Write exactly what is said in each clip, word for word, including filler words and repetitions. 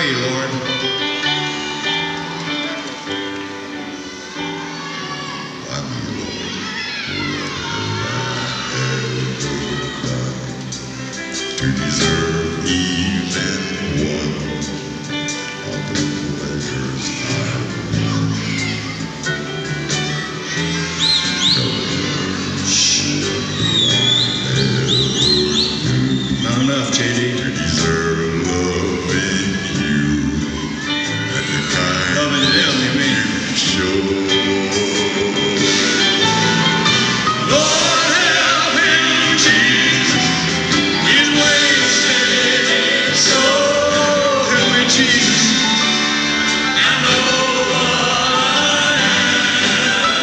me, Lord. Why me, Lord? What have I ever done to deserve even one of the pleasures I've won? No should I ever do Not enough, J D. to deserve loving you and the kind Loving that them, you mean? you show. Lord, help him, Jesus. He's wasted his soul. Help me, Jesus. I know what I am.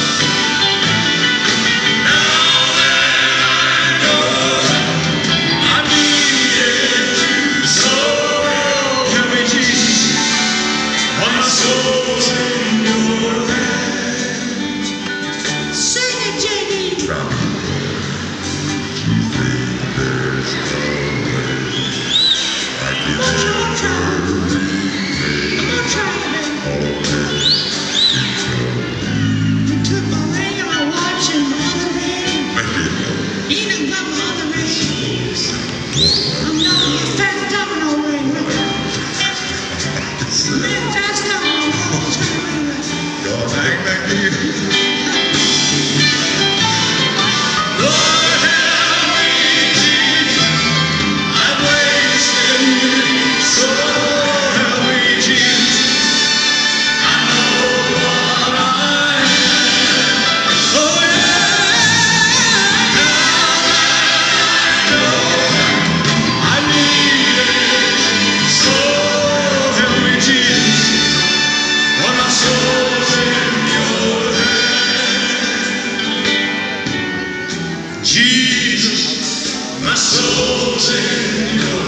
Now that I know I needed you so. Help me, Jesus. When my soul's in your hands. Sing it, J D. Try me, you think there's no way I can Don't you ever try. repay Don't try, baby. all this because You took my ring and my watch and my other ring. make it love. You done got my other ring. I'm not a fast domino ring. Look at me. Fast domino. Turn the ring right. God, hang back to you. Lord, help me, Jesus. I'm wasted so. Help me, Jesus. I know what I am. Oh, yeah. Now I need it so. Help me, Jesus. When my soul's in your hands. Jesus, my soul's in your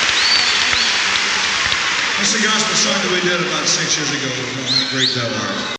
That's the gospel song that we did about six years ago. Great that was.